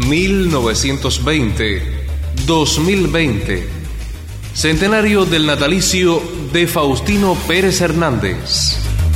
1920-2020. Centenario del natalicio de Faustino Pérez Hernández.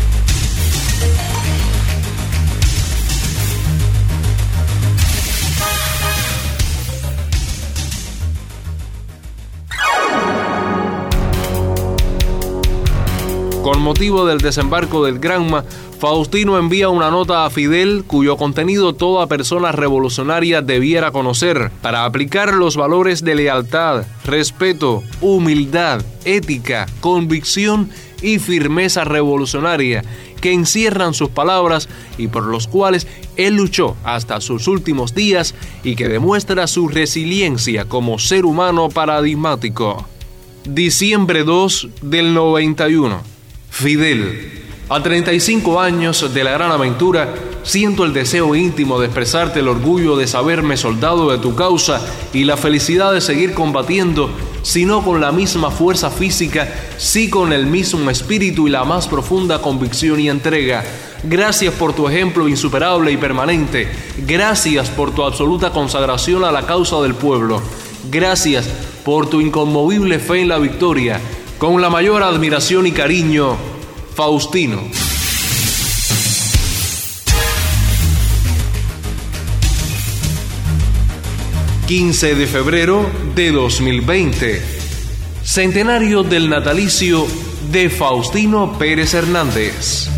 Con motivo del desembarco del Granma, Faustino envía una nota a Fidel cuyo contenido toda persona revolucionaria debiera conocer para aplicar los valores de lealtad, respeto, humildad, ética, convicción y firmeza revolucionaria que encierran sus palabras y por los cuales él luchó hasta sus últimos días y que demuestra su resiliencia como ser humano paradigmático. Diciembre 2 del 91. Fidel, a 35 años de la gran aventura, siento el deseo íntimo de expresarte el orgullo de saberme soldado de tu causa y la felicidad de seguir combatiendo, si no con la misma fuerza física, sí con el mismo espíritu y la más profunda convicción y entrega. Gracias por tu ejemplo insuperable y permanente. Gracias por tu absoluta consagración a la causa del pueblo. Gracias por tu inconmovible fe en la victoria. Con la mayor admiración y cariño, Faustino. ...15 de febrero de 2020... ...centenario del natalicio de Faustino Pérez Hernández.